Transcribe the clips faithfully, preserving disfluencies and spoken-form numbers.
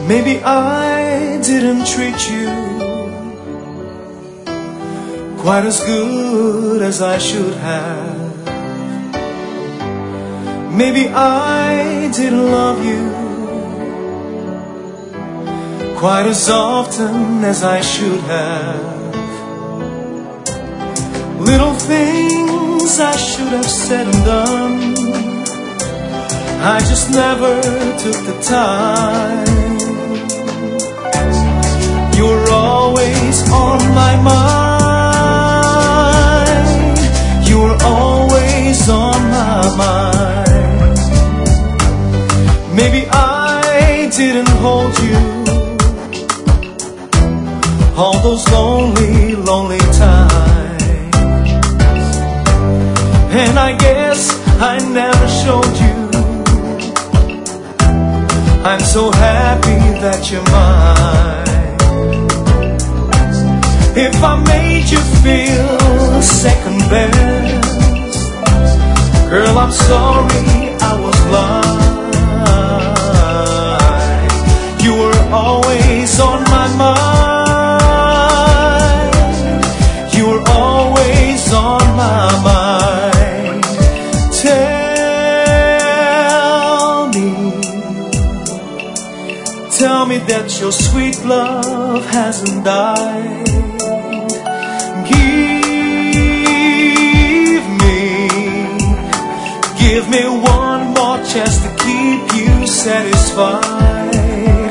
Maybe I didn't treat you quite as good as I should have. Maybe I didn't love you quite as often as I should have. Little things I should have said and done, I just never took the time. You were always on my mind. You were always on my mind. Maybe I didn't hold you all those lonely, lonely times. And I guess I never showed you I'm so happy that you're mine. If I made you feel second best, girl, I'm sorry I was blind. You were always on my mind. You were always on my mind. Tell me, tell me that your sweet love hasn't died. Give me one more chance to keep you satisfied,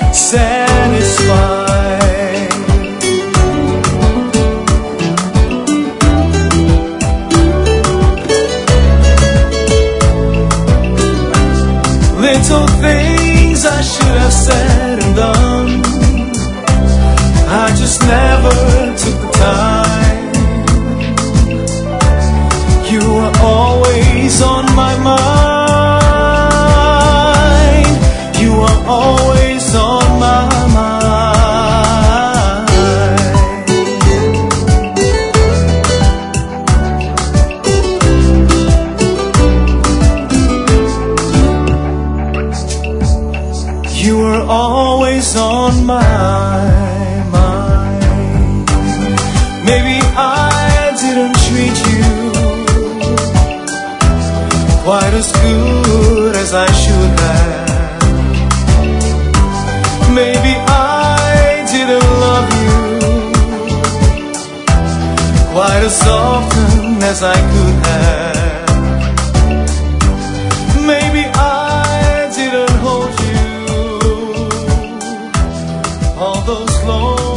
satisfied. Little things I should have said and done, I just never took the time. You were always on my mind. You were always on my mind. You were always on my mind. Maybe I didn't treat you quite as good as I should have. Maybe I didn't love you quite as often as I could have. Maybe I didn't hold you all those long